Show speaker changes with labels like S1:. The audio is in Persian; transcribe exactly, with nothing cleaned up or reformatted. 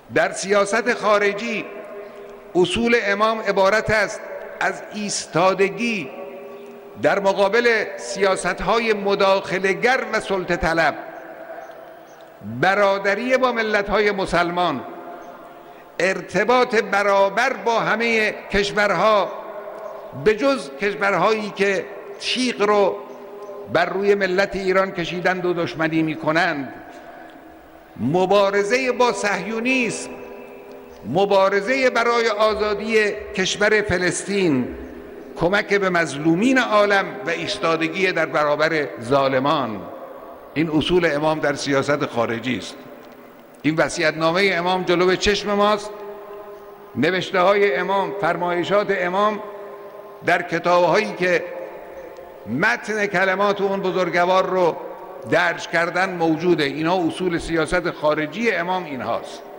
S1: در سیاست خارجی اصول امام عبارت است از ایستادگی در مقابل سیاست‌های مداخله‌گر و سلطه طلب، برادری با ملت‌های مسلمان، ارتباط برابر با همه کشورها به جز کشورهایی که تیغ رو بر روی ملت ایران کشیدند و دشمنی می‌کنند، مبارزه با صهیونیسم، مبارزه برای آزادی کشور فلسطین، کمک به مظلومین عالم و ایستادگی در برابر ظالمان. این اصول امام در سیاست خارجی است. این وصیت‌نامه امام جلو چشم ماست. نوشته های امام، فرمایشات امام در کتاب‌هایی که متن کلمات اون بزرگوار رو درج کردن موجوده. اینا اصول سیاست خارجی امام اینهاست.